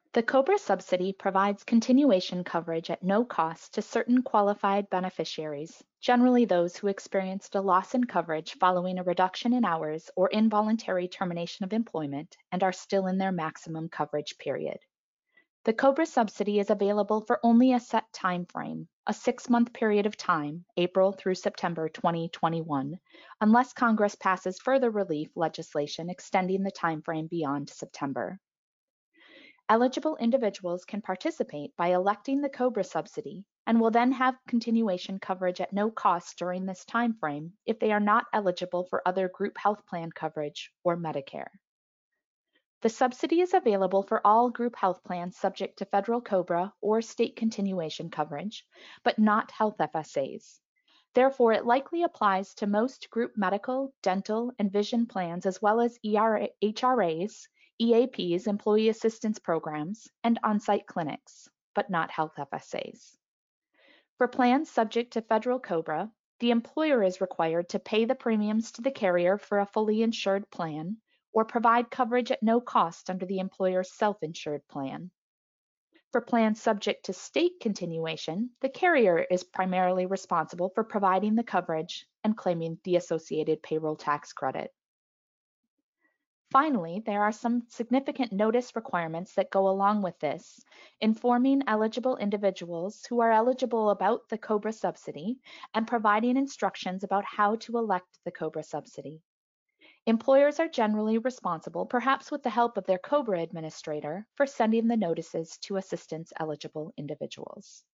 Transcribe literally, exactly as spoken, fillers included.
The COBRA subsidy provides continuation coverage at no cost to certain qualified beneficiaries, generally those who experienced a loss in coverage following a reduction in hours or involuntary termination of employment and are still in their maximum coverage period. The COBRA subsidy is available for only a set time frame, a six-month period of time, April through September twenty twenty-one, unless Congress passes further relief legislation extending the time frame beyond September. Eligible individuals can participate by electing the COBRA subsidy and will then have continuation coverage at no cost during this time frame if they are not eligible for other group health plan coverage or Medicare. The subsidy is available for all group health plans subject to federal COBRA or state continuation coverage, but not health F S As. Therefore, it likely applies to most group medical, dental, and vision plans, as well as E R A, H R As, E A Ps, employee assistance programs, and on-site clinics, but not health F S As. For plans subject to federal COBRA, the employer is required to pay the premiums to the carrier for a fully insured plan or provide coverage at no cost under the employer's self-insured plan. For plans subject to state continuation, the carrier is primarily responsible for providing the coverage and claiming the associated payroll tax credit. Finally, there are some significant notice requirements that go along with this, informing eligible individuals who are eligible about the COBRA subsidy and providing instructions about how to elect the COBRA subsidy. Employers are generally responsible, perhaps with the help of their COBRA administrator, for sending the notices to assistance eligible individuals.